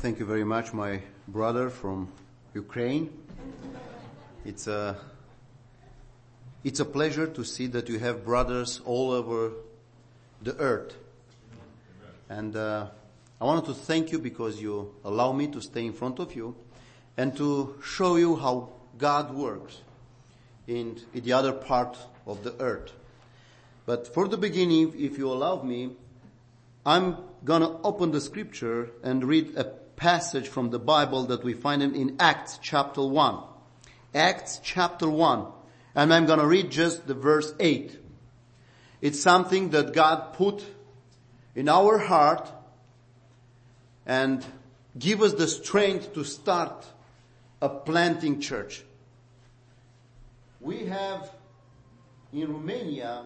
Thank you very much, my brother from Ukraine. It's a pleasure to see that you have brothers all over the earth. And I wanted to thank you because you allow me to stay in front of you and to show you how God works in the other part of the earth. But for the beginning, if you allow me, I'm gonna open the scripture and read a passage from the Bible that we find in Acts chapter 1. Acts chapter 1. And I'm gonna read just the verse 8. It's something that God put in our heart and give us the strength to start a planting church. We have in Romania,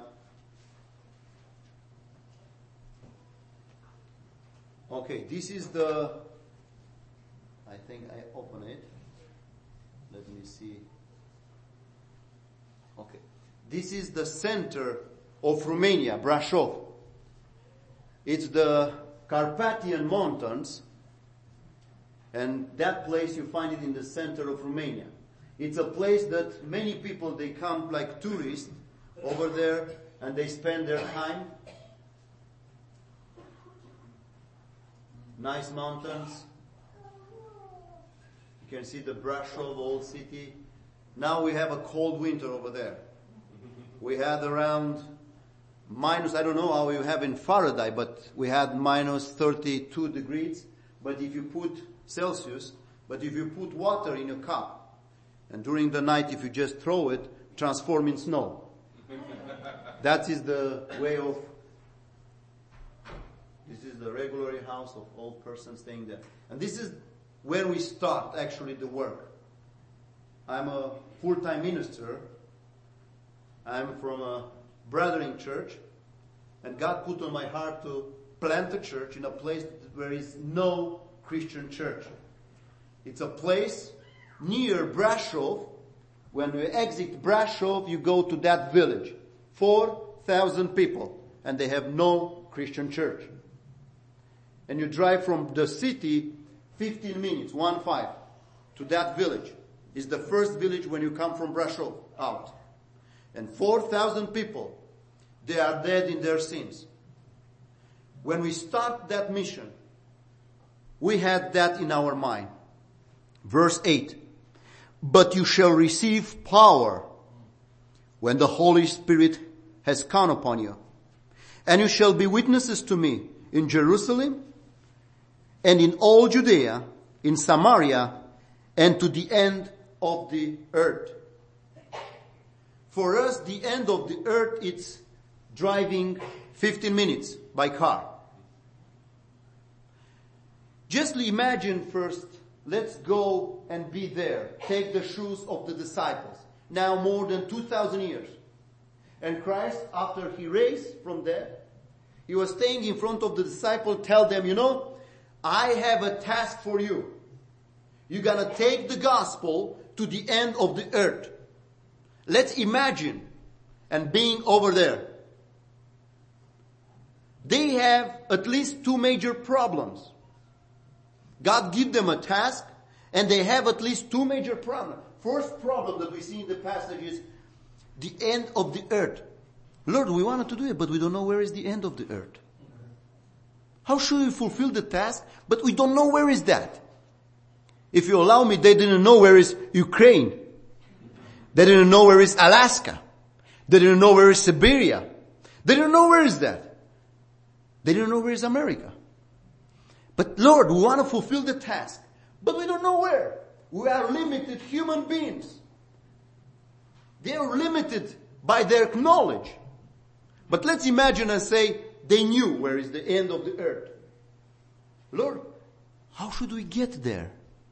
okay, this is I think I open it. Let me see. Okay. This is the center of Romania, Brașov. It's the Carpathian Mountains, and that place you find it in the center of Romania. It's a place that many people, they come like tourists over there and they spend their time. Nice mountains. You can see the Brașov old city. Now we have a cold winter over there. We had around minus, I don't know how you have in Fahrenheit, but we had minus 32 degrees. But if you put Celsius, but if you put water in a cup, and during the night if you just throw it, transform in snow. That is the way of, this is the regular house of old person staying there. And this is where we start actually the work. I'm a full-time minister. I'm from a brethren church. And God put on my heart to plant a church in a place where there is no Christian church. It's a place near Brașov. When you exit Brașov, you go to that village. 4,000 people. And they have no Christian church. And you drive from the city 15 minutes, 1-5, to that village. It's the first village when you come from Brașov out. And 4,000 people, they are dead in their sins. When we start that mission, we had that in our mind. Verse 8. But you shall receive power when the Holy Spirit has come upon you. And you shall be witnesses to me in Jerusalem, and in all Judea, in Samaria, and to the end of the earth. For us, the end of the earth, it's driving 15 minutes by car. Just imagine first, let's go and be there. Take the shoes of the disciples. Now more than 2,000 years. And Christ, after he raised from death, he was staying in front of the disciples, tell them, I have a task for you. You're gonna take the gospel to the end of the earth. Let's imagine and being over there. They have at least two major problems. God give them a task and they have at least two major problems. First problem that we see in the passage is the end of the earth. Lord, we wanted to do it, but we don't know where is the end of the earth. How should we fulfill the task? But we don't know where is that. If you allow me, they didn't know where is Ukraine. They didn't know where is Alaska. They didn't know where is Siberia. They didn't know where is that. They didn't know where is America. But Lord, we want to fulfill the task. But we don't know where. We are limited human beings. They are limited by their knowledge. But let's imagine and say, they knew where is the end of the earth. Lord, how should we get there?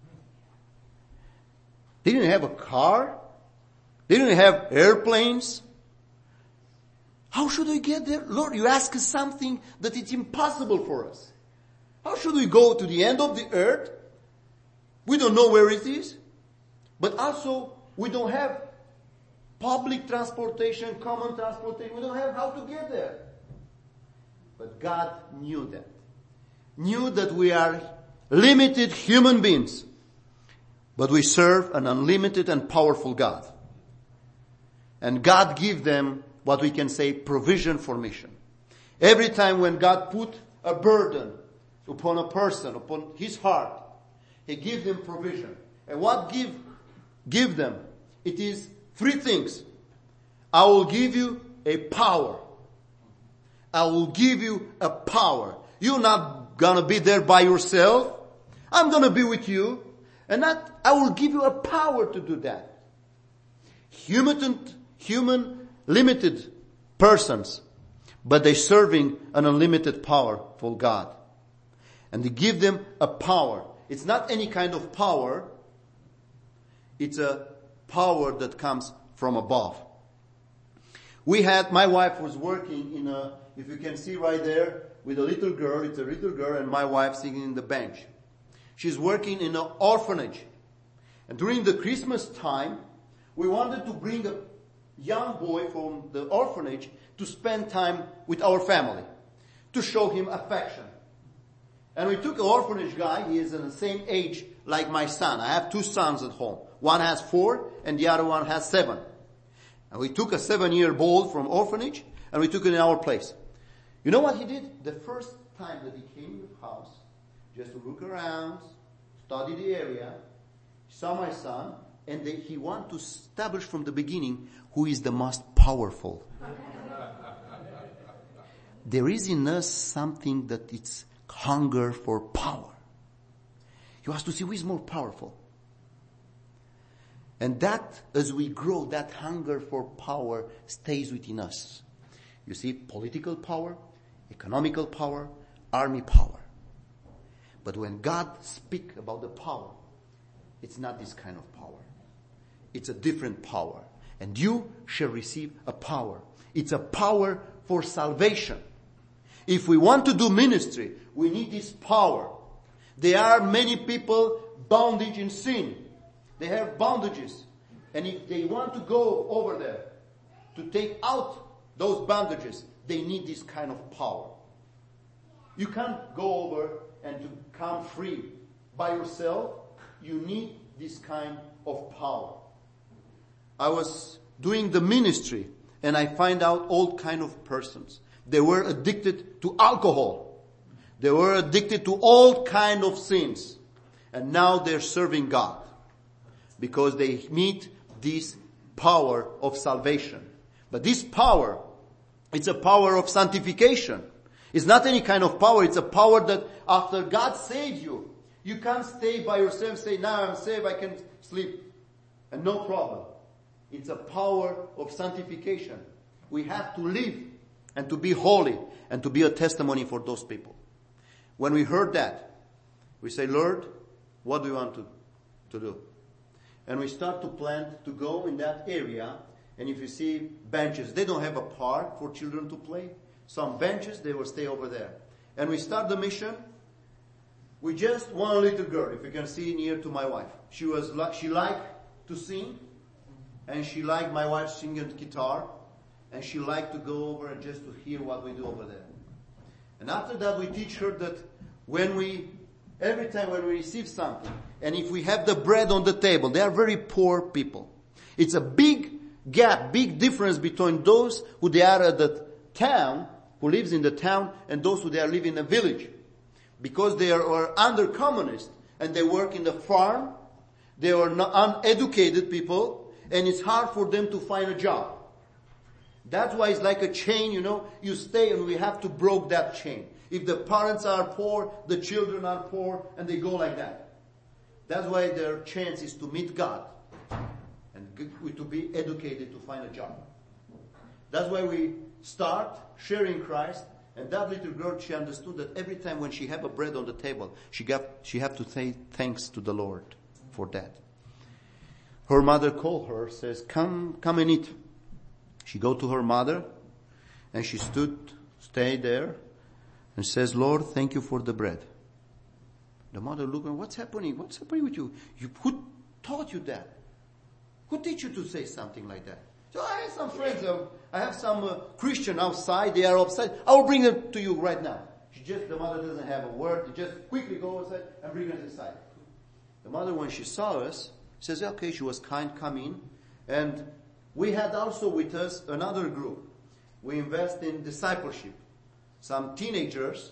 They didn't have a car. They didn't have airplanes. How should we get there? Lord, you ask us something that it's impossible for us. How should we go to the end of the earth? We don't know where it is. But also, we don't have public transportation, common transportation. We don't have how to get there. But God knew that. Knew that we are limited human beings. But we serve an unlimited and powerful God. And God gives them what we can say provision for mission. Every time when God put a burden upon a person, upon his heart, He gives them provision. And what give them? It is three things. I will give you a power. I will give you a power. You're not gonna be there by yourself. I'm gonna be with you. And I will give you a power to do that. Human limited persons, but they're serving an unlimited powerful God. And they give them a power. It's not any kind of power. It's a power that comes from above. My wife was working if you can see right there, with a little girl. It's a little girl and my wife sitting in the bench. She's working in an orphanage. And during the Christmas time, we wanted to bring a young boy from the orphanage to spend time with our family, to show him affection. And we took an orphanage guy. He is in the same age like my son. I have two sons at home. One has 4 and the other one has 7. And we took a 7-year-old from orphanage and we took it in our place. You know what he did? The first time that he came in the house, just to look around, study the area, saw my son, and he wanted to establish from the beginning who is the most powerful. There is in us something that it's hunger for power. He wants to see who is more powerful. And that, as we grow, that hunger for power stays within us. You see, political power, economical power, army power. But when God speaks about the power, it's not this kind of power. It's a different power. And you shall receive a power. It's a power for salvation. If we want to do ministry, we need this power. There are many people bondage in sin. They have bondages. And if they want to go over there to take out those bondages, they need this kind of power. You can't go over and to come free by yourself. You need this kind of power. I was doing the ministry and I find out all kind of persons. They were addicted to alcohol. They were addicted to all kind of sins. And now they're serving God. Because they meet this power of salvation. But this power, it's a power of sanctification. It's not any kind of power. It's a power that after God saves you, you can't stay by yourself and say, now I'm saved, I can sleep. And no problem. It's a power of sanctification. We have to live and to be holy and to be a testimony for those people. When we heard that, we say, Lord, what do you want to do? And we start to plan to go in that area. And if you see benches, they don't have a park for children to play. Some benches, they will stay over there. And we start the mission. We just one little girl, if you can see near to my wife. She liked to sing. And she liked my wife singing guitar. And she liked to go over and just to hear what we do over there. And after that, we teach her that every time when we receive something, and if we have the bread on the table, they are very poor people. It's a big gap, big difference between those who they are at the town, who lives in the town, and those who they are living in a village. Because they are under communists, and they work in the farm, they are uneducated people, and it's hard for them to find a job. That's why it's like a chain, you stay and we have to break that chain. If the parents are poor, the children are poor, and they go like that. That's why their chance is to meet God and to be educated to find a job. That's why we start sharing Christ. And that little girl, she understood that every time when she have a bread on the table, she have to say thanks to the Lord for that. Her mother called her, says, come and eat. She go to her mother and she stayed there and says, Lord, thank you for the bread. The mother looked, what's happening? What's happening with you? Who taught you that? Who teach you to say something like that? So I have some friends, I have some Christian outside, they are upset. I will bring them to you right now. The mother doesn't have a word. She just quickly goes and bring us inside. The mother, when she saw us, says, okay, she was kind, come in. And we had also with us another group. We invest in discipleship. Some teenagers,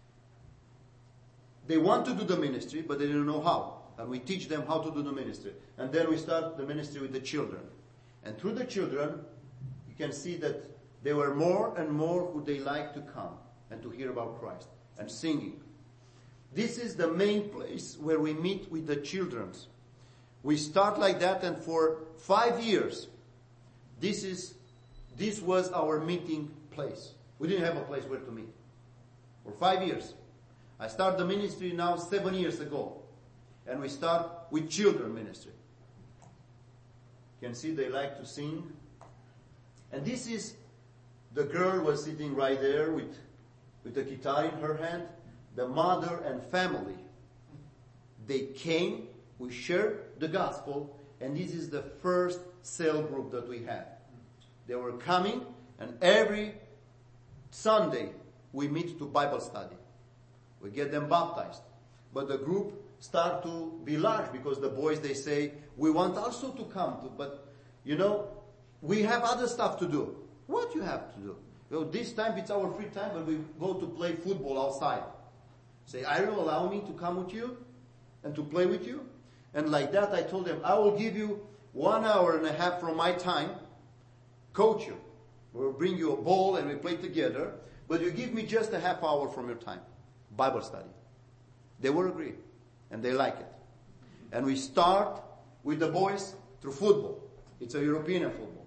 they want to do the ministry, but they don't know how. And we teach them how to do the ministry. And then we start the ministry with the children. And through the children, you can see that there were more and more who they like to come and to hear about Christ and singing. This is the main place where we meet with the children. We start like that, and for 5 years, this was our meeting place. We didn't have a place where to meet. For 5 years. I started the ministry now 7 years ago. And we start with children ministry. You can see they like to sing. And this is, the girl was sitting right there with the guitar in her hand. The mother and family. They came, we shared the gospel, and this is the first cell group that we had. They were coming, and every Sunday we meet to Bible study. We get them baptized. But the group start to be large because the boys, they say, we want also to come to, but we have other stuff to do. What you have to do? This time it's our free time, but we go to play football outside. Say, are you allow me to come with you and to play with you? And like that I told them, I will give you 1.5 hours from my time, coach you. We'll bring you a ball and we play together, but you give me just a half hour from your time. Bible study. They will agree. And they like it. And we start with the boys through football. It's a European football.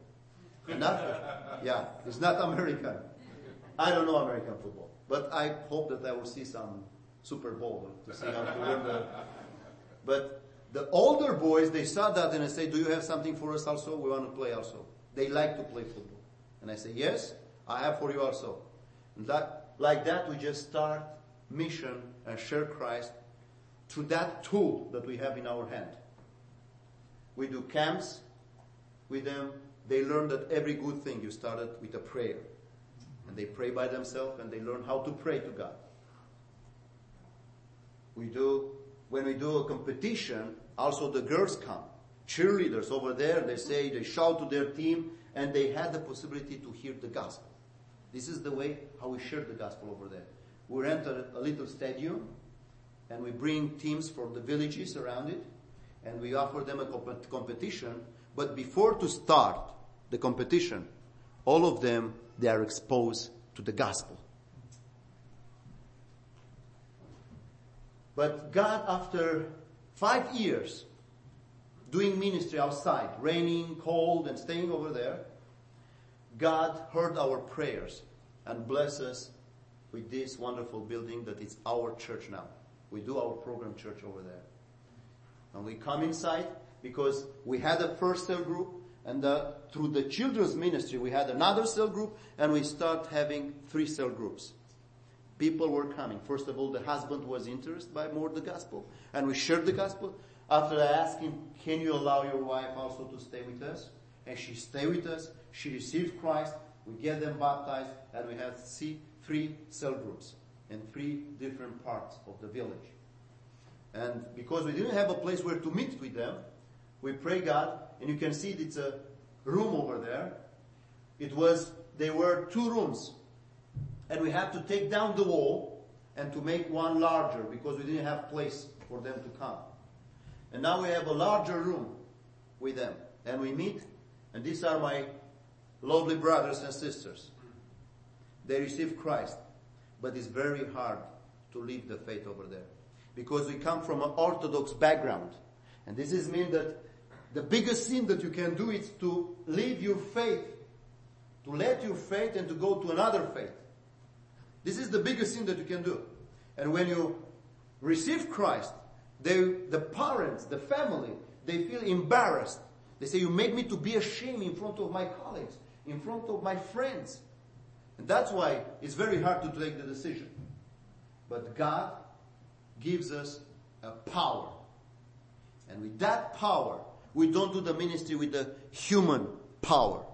It's not American. I don't know American football. But I hope that I will see some Super Bowl to see how to win But the older boys, they saw that and they say, do you have something for us also? We want to play also. They like to play football. And I say, yes, I have for you also. And like that, we just start mission and share Christ through that tool that we have in our hand. We do camps with them. They learn that every good thing you started with a prayer. And they pray by themselves and they learn how to pray to God. When we do a competition, also the girls come. Cheerleaders over there, they shout to their team and they had the possibility to hear the gospel. This is the way how we share the gospel over there. We rent a little stadium and we bring teams from the villages around it and we offer them a competition. But before to start the competition, all of them, they are exposed to the gospel. But God, after 5 years doing ministry outside, raining, cold, and staying over there, God heard our prayers and blessed us with this wonderful building that is our church now. We do our program church over there. And we come inside because we had a first cell group, and through the children's ministry we had another cell group, and we start having 3 cell groups. People were coming. First of all, the husband was interested by more the gospel, and we shared the gospel. After I asked him, can you allow your wife also to stay with us? And she stayed with us. She received Christ. We get them baptized, and we have 3 cell groups in 3 different parts of the village. And because we didn't have a place where to meet with them, we pray God, and you can see it's a room over there. There were 2 rooms. And we had to take down the wall and to make one larger because we didn't have place for them to come. And now we have a larger room with them. And we meet, and these are my lovely brothers and sisters. They receive Christ, but it's very hard to leave the faith over there. Because we come from an Orthodox background. And this means that the biggest sin that you can do is to leave your faith, to let your faith and to go to another faith. This is the biggest sin that you can do. And when you receive Christ, the parents, the family, they feel embarrassed. They say, you make me to be ashamed in front of my colleagues, in front of my friends. And that's why it's very hard to take the decision. But God gives us a power. And with that power, we don't do the ministry with the human power.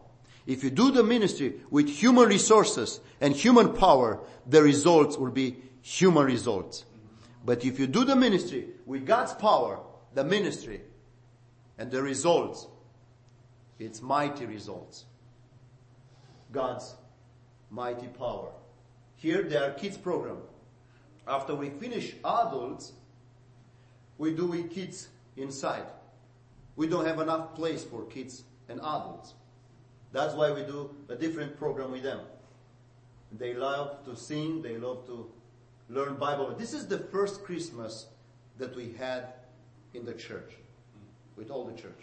If you do the ministry with human resources and human power, the results will be human results. But if you do the ministry with God's power, the ministry, and the results, it's mighty results. God's mighty power. Here there are kids program. After we finish adults, we do with kids inside. We don't have enough place for kids and adults. That's why we do a different program with them. They love to sing, they love to learn Bible. This is the first Christmas that we had in the church, with all the church.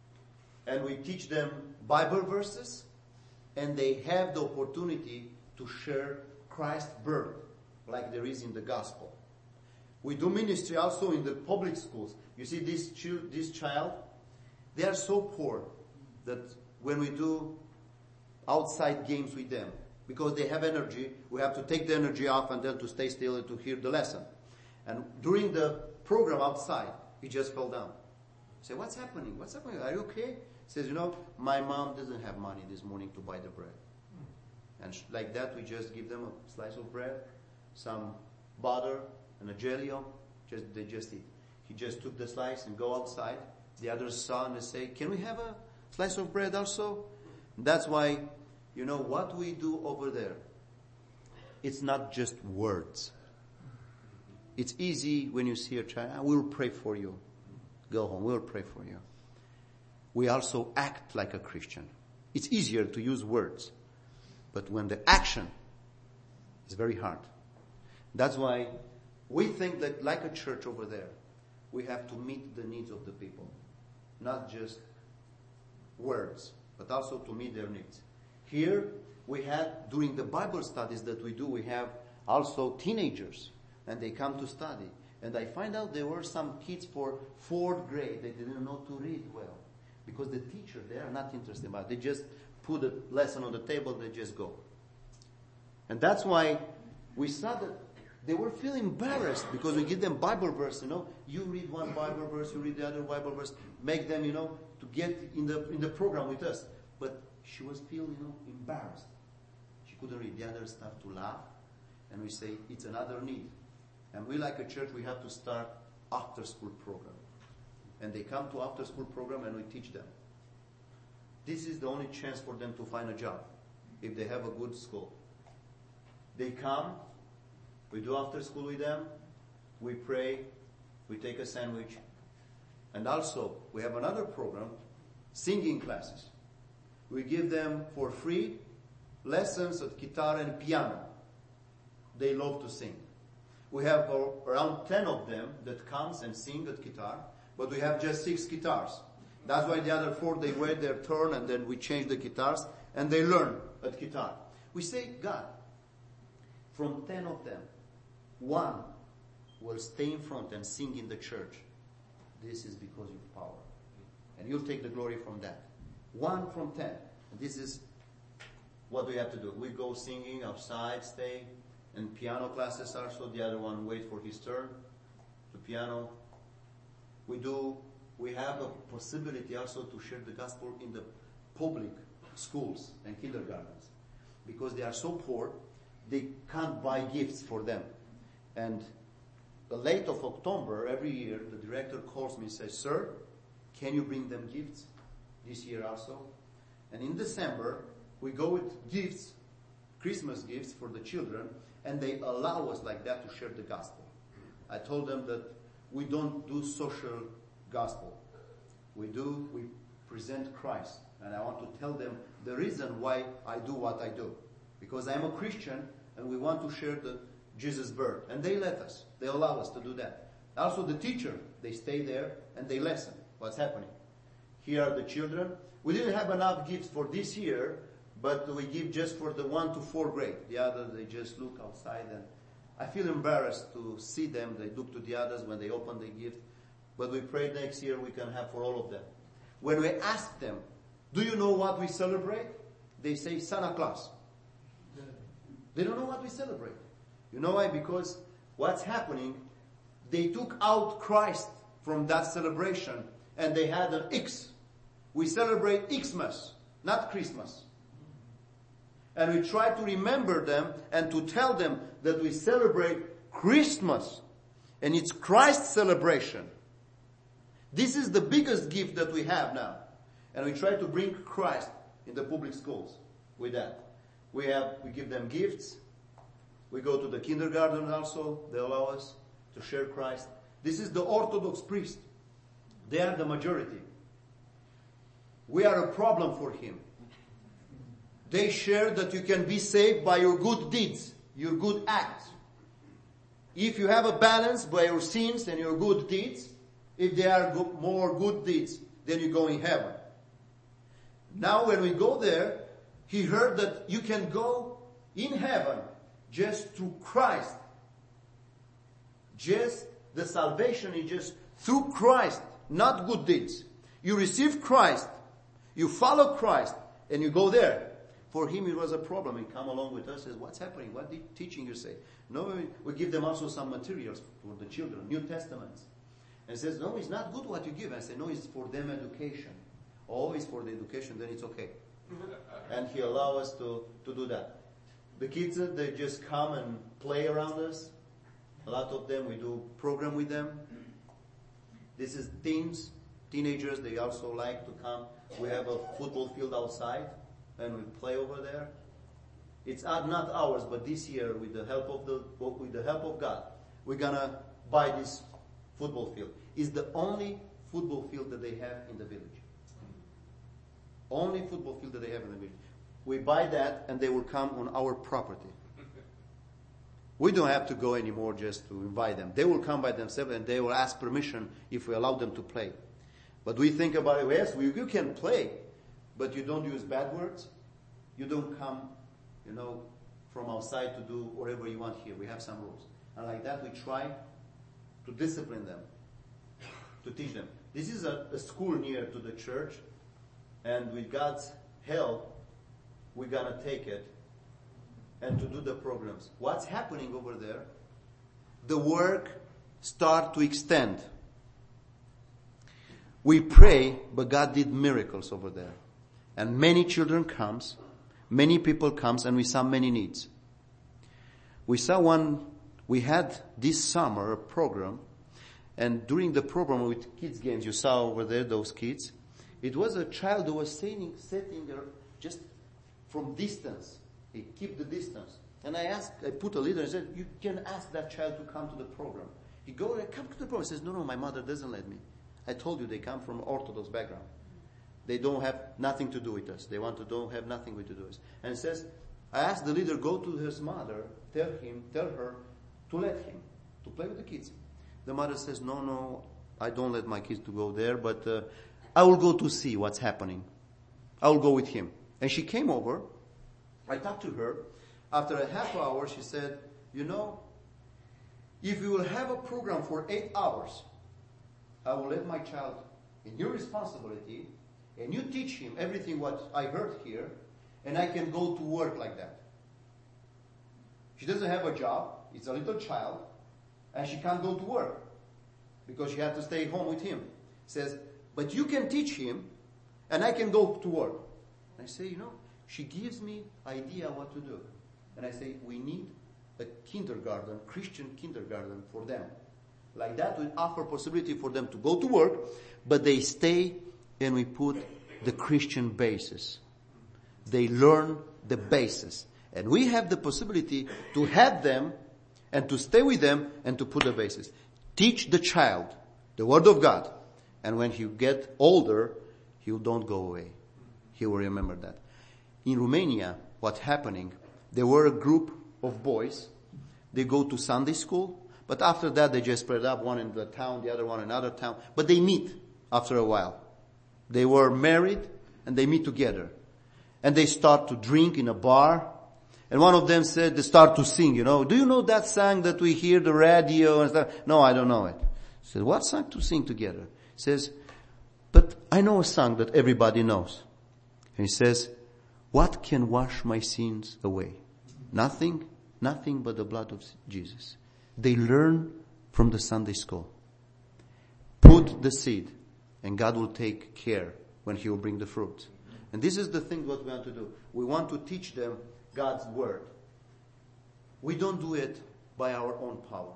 And we teach them Bible verses, and they have the opportunity to share Christ's birth, like there is in the gospel. We do ministry also in the public schools. You see this child, they are so poor that when we do outside games with them, because they have energy, we have to take the energy off and then to stay still and to hear the lesson. And during the program outside, he just fell down. I say, what's happening? What's happening? Are you okay? He says, my mom doesn't have money this morning to buy the bread. And like that, we just give them a slice of bread, some butter, and a jelly. They just eat. He just took the slice and go outside. The others saw and they say, can we have a slice of bread also? That's why, what we do over there, it's not just words. It's easy when you see a child, we'll pray for you. Go home, we'll pray for you. We also act like a Christian. It's easier to use words. But when the action is very hard. That's why we think that like a church over there, we have to meet the needs of the people. Not just words, but also to meet their needs. Here, we had, during the Bible studies that we do, we have also teenagers, and they come to study. And I find out there were some kids for 4th grade, they didn't know to read well. Because the teacher, they are not interested about it. They just put a lesson on the table, they just go. And that's why we saw that they were feeling embarrassed because we give them Bible verse, You read one Bible verse, you read the other Bible verse, make them, to get in the program with us. But she was feeling, embarrassed. She couldn't read. The others start to laugh. And we say, it's another need. And we like a church, we have to start after school program. And they come to after school program and we teach them. This is the only chance for them to find a job, if they have a good school. They come, we do after school with them, we pray, we take a sandwich. And also, we have another program, singing classes. We give them for free lessons of guitar and piano. They love to sing. We have around 10 of them that comes and sing at guitar, but we have just 6 guitars. That's why the other 4, they wait their turn and then we change the guitars and they learn at guitar. We say, God, from 10 of them, 1 will stay in front and sing in the church. This is because of power. And you'll take the glory from that. 1 from 10. And this is what we have to do. We go singing outside, stay, and piano classes also. The other one wait for his turn to piano. We have a possibility also to share the gospel in the public schools and kindergartens. Because they are so poor, they can't buy gifts for them. And the late of October, every year, the director calls me and says, Sir, can you bring them gifts this year also? And in December, we go with gifts, Christmas gifts for the children, and they allow us like that to share the gospel. I told them that we don't do social gospel. We present Christ. And I want to tell them the reason why I do what I do. Because I'm a Christian and we want to share the Jesus' birth. And they let us. They allow us to do that. Also the teacher, they stay there and they listen what's happening. Here are the children. We didn't have enough gifts for this year, but we give just for the 1 to 4 grade. The others, they just look outside and I feel embarrassed to see them. They look to the others when they open the gift. But we pray next year we can have for all of them. When we ask them, do you know what we celebrate? They say Santa Claus. They don't know what we celebrate. You know why? Because what's happening, they took out Christ from that celebration and they had an X. We celebrate Xmas, not Christmas. And we try to remember them and to tell them that we celebrate Christmas. And it's Christ's celebration. This is the biggest gift that we have now. And we try to bring Christ in the public schools with that. We give them gifts. We go to the kindergarten also. They allow us to share Christ. This is the Orthodox priest. They are the majority. We are a problem for him. They share that you can be saved by your good deeds, your good acts. If you have a balance by your sins and your good deeds, if there are more good deeds, then you go in heaven. Now when we go there, he heard that you can go in heaven just through Christ. Just the salvation is just through Christ, not good deeds. You receive Christ, you follow Christ, and you go there. For him it was a problem. He come along with us and says, what's happening? What teaching you say? No, we give them also some materials for the children, New Testaments. And he says, no, it's not good what you give. I say, no, it's for them education. Always for the education, then it's okay. And he allow us to do that. The kids, they just come and play around us. A lot of them, we do program with them. This is teenagers, they also like to come. We have a football field outside, and we play over there. It's not ours, but this year, with the help of God, we're gonna buy this football field. It's the only football field that they have in the village. Only football field that they have in the village. We buy that, and they will come on our property. We don't have to go anymore just to invite them. They will come by themselves, and they will ask permission if we allow them to play. But we think about it, yes, you can play, but you don't use bad words. You don't come, from outside to do whatever you want here. We have some rules. And like that, we try to discipline them, to teach them. This is a school near to the church, and with God's help, we're going to take it and to do the programs. What's happening over there? The work start to extend. We pray, but God did miracles over there. And many children comes, many people comes, and we saw many needs. We had this summer a program, and during the program with kids games, you saw over there those kids. It was a child who was sitting there just from distance. He kept the distance. And I put a leader and said, you can ask that child to come to the program. He come to the program. He says, no, my mother doesn't let me. I told you they come from Orthodox background. They don't have nothing to do with us. They don't have nothing to do with us. And it says, I asked the leader, go to his mother, tell her to let him, to play with the kids. The mother says, no, I don't let my kids to go there, but I will go to see what's happening. I will go with him. And she came over. I talked to her. After a half hour, she said, if you will have a program for 8 hours, I will let my child in your responsibility, and you teach him everything what I heard here, and I can go to work like that. She doesn't have a job. It's a little child, and she can't go to work because she had to stay home with him. Says, but you can teach him, and I can go to work. And I say, she gives me idea what to do. And I say, we need a kindergarten, Christian kindergarten for them. Like that, we offer possibility for them to go to work, but they stay and we put the Christian basis. They learn the basis. And we have the possibility to have them and to stay with them and to put the basis. Teach the child the Word of God. And when he get older, he don't go away. He will remember that. In Romania, what's happening, there were a group of boys. They go to Sunday school, but after that they just spread up, one in the town, the other one in another town. But they meet after a while. They were married and they meet together. And they start to drink in a bar. And one of them said, they start to sing, do you know that song that we hear the radio and stuff? No, I don't know it. He said, what song to sing together? He says, but I know a song that everybody knows. And he says, what can wash my sins away? Nothing but the blood of Jesus. They learn from the Sunday school. Put the seed, and God will take care when He will bring the fruit. And this is the thing what we want to do. We want to teach them God's word. We don't do it by our own power.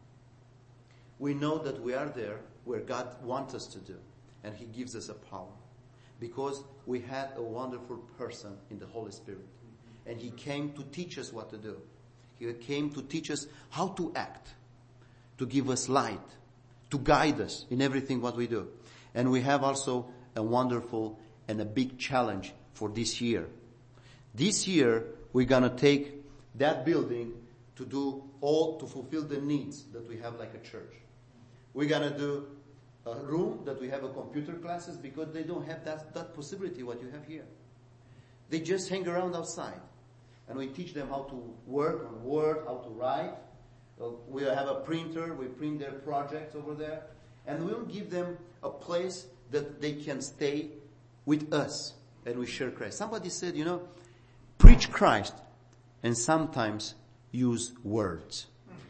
We know that we are there where God wants us to do, and He gives us a power. Because we had a wonderful person in the Holy Spirit. And He came to teach us what to do. He came to teach us how to act, to give us light, to guide us in everything what we do. And we have also a wonderful and a big challenge for this year. This year, we're going to take that building to fulfill the needs that we have like a church. We're going to do a room that we have a computer classes because they don't have that possibility what you have here. They just hang around outside. And we teach them how to work on Word, how to write. We have a printer. We print their projects over there. And we'll give them a place that they can stay with us. And we share Christ. Somebody said, preach Christ and sometimes use words.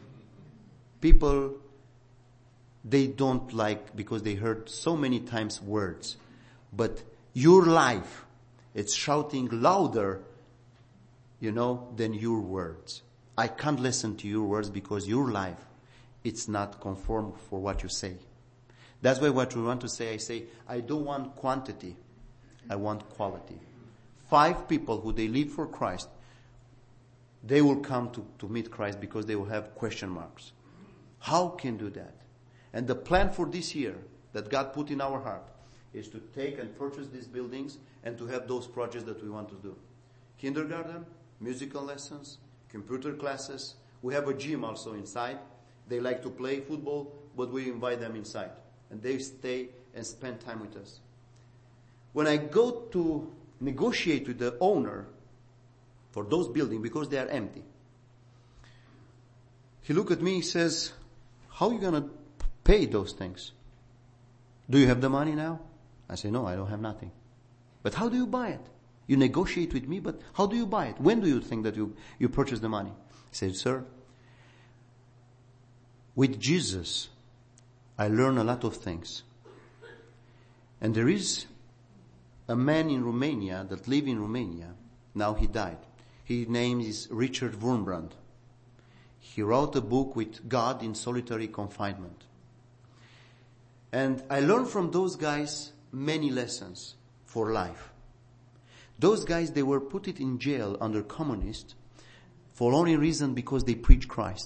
People, they don't like because they heard so many times words. But your life, it's shouting louder than your words. I can't listen to your words because your life, it's not conform for what you say. That's why what we want to say, I say, I don't want quantity. I want quality. 5 people who they live for Christ, they will come to meet Christ because they will have question marks. How can do that? And the plan for this year that God put in our heart is to take and purchase these buildings and to have those projects that we want to do. Kindergarten, musical lessons, computer classes. We have a gym also inside. They like to play football, but we invite them inside. And they stay and spend time with us. When I go to negotiate with the owner for those buildings, because they are empty, he looked at me, he says, how are you going to pay those things? Do you have the money now? I say, no, I don't have nothing. But how do you buy it? You negotiate with me, but how do you buy it? When do you think that you purchase the money? He said, sir, with Jesus, I learned a lot of things. And there is a man in Romania that lived in Romania. Now he died. His name is Richard Wurmbrand. He wrote a book with God in solitary confinement. And I learned from those guys many lessons for life. Those guys, they were put in jail under communists for only reason because they preached Christ.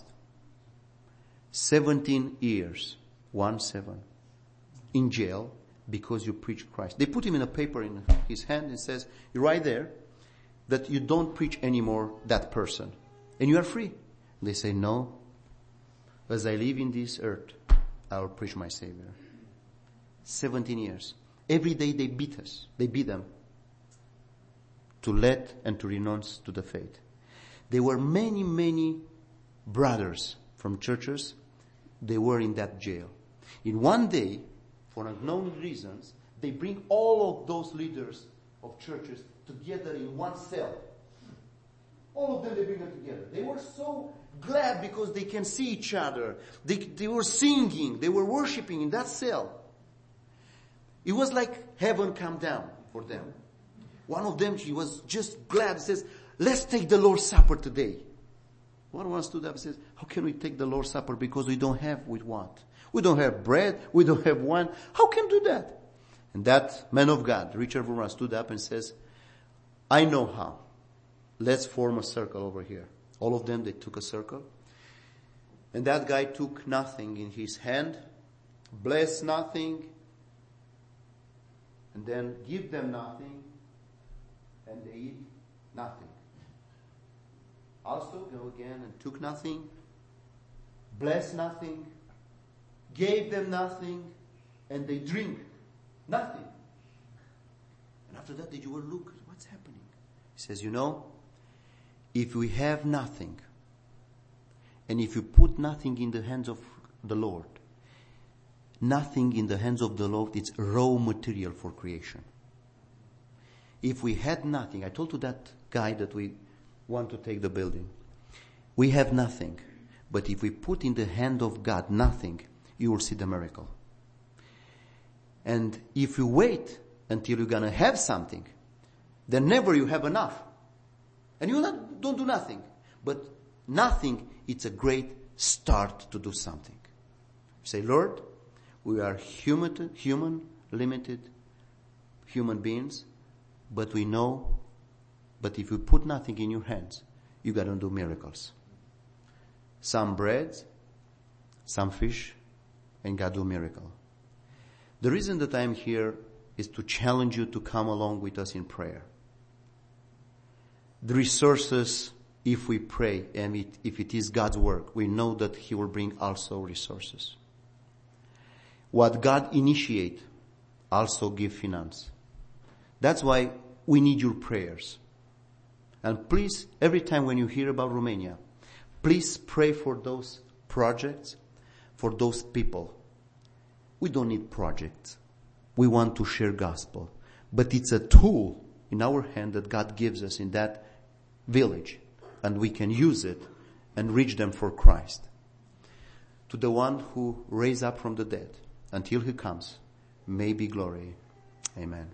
17 years, 17, in jail because you preach Christ. They put him in a paper in his hand and says, you write there that you don't preach anymore that person. And you are free. They say, no, as I live in this earth, I will preach my Savior. 17 years. Every day they beat us. They beat them to let and to renounce to the faith. There were many, many brothers from churches. They were in that jail. In one day, for unknown reasons, they bring all of those leaders of churches together in one cell. All of them, they bring them together. They were so glad because they can see each other. They were singing. They were worshiping in that cell. It was like heaven come down for them. One of them, he was just glad. He says, let's take the Lord's Supper today. One stood up and says, how can we take the Lord's Supper? Because we don't have with what? We don't have bread. We don't have wine. How can we do that? And that man of God, Richard Wurmbrand, stood up and says, I know how. Let's form a circle over here. All of them, they took a circle. And that guy took nothing in his hand, blessed nothing, and then give them nothing, and they eat nothing. Also go again and took nothing, blessed nothing, gave them nothing, and they drink nothing. And after that, you will look, what's happening? He says, if we have nothing, and if you put nothing in the hands of the Lord, nothing in the hands of the Lord, it's raw material for creation. If we had nothing, I told to that guy that we want to take the building, we have nothing. But if we put in the hand of God nothing, you will see the miracle. And if you wait until you're going to have something, then never you have enough. And you will not don't do nothing. But nothing, it's a great start to do something. Say, Lord, we are human, limited human beings, but we know, but if you put nothing in your hands, you got to do miracles. Some bread, some fish, and God do miracle. The reason that I'm here is to challenge you to come along with us in prayer. The resources, if we pray and if it is God's work, we know that He will bring also resources. What God initiate, also give finance. That's why we need your prayers. And please, every time when you hear about Romania, please pray for those projects, for those people. We don't need projects. We want to share gospel. But it's a tool in our hand that God gives us in that village. And we can use it and reach them for Christ. To the one who raised up from the dead, until He comes, may be glory. Amen.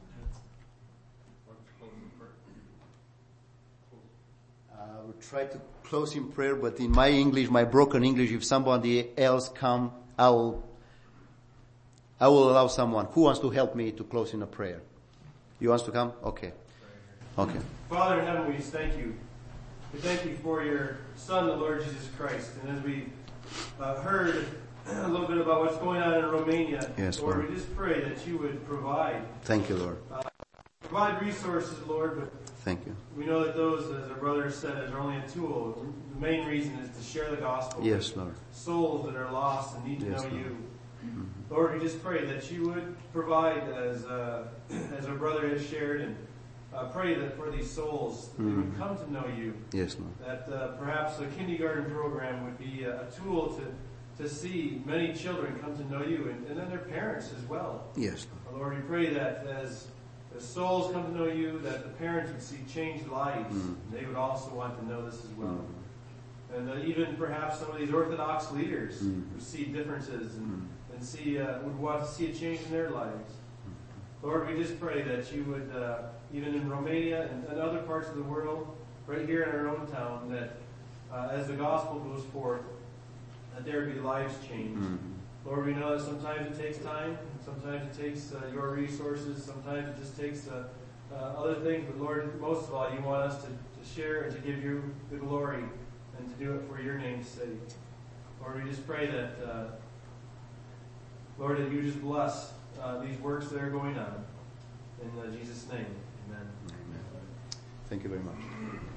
I will try to close in prayer, but in my English, my broken English, if somebody else come, I will allow someone. Who wants to help me to close in a prayer? You want to come? Okay. Okay. Father in heaven, we just thank you. We thank you for your Son, the Lord Jesus Christ. And as we heard a little bit about what's going on in Romania, yes, Lord, Lord, we just pray that you would provide. Thank you, Lord. Provide resources, Lord, but thank you. We know that those, as our brother said, are only a tool. The main reason is to share the gospel. Yes, Lord. Souls that are lost and need to know Lord. you. Mm-hmm. Lord, we just pray that you would provide, as our brother has shared, and pray that for these souls, that they would come to know you. Yes, Lord. That perhaps a kindergarten program would be a tool to see many children come to know you, and then their parents as well. Yes, Lord. Lord, we pray that as souls come to know you, that the parents would see changed lives, and they would also want to know this as well. And even perhaps some of these Orthodox leaders who see differences and would want to see a change in their lives. Lord, we just pray that you would, even in Romania and other parts of the world, right here in our own town, that as the gospel goes forth, that there be lives changed. Lord, we know that sometimes it takes time, sometimes it takes your resources, sometimes it just takes other things, but Lord, most of all, you want us to share and to give you the glory and to do it for your name's sake. Lord, we just pray that, Lord, that you just bless these works that are going on. In Jesus' name, amen. Amen. Thank you very much.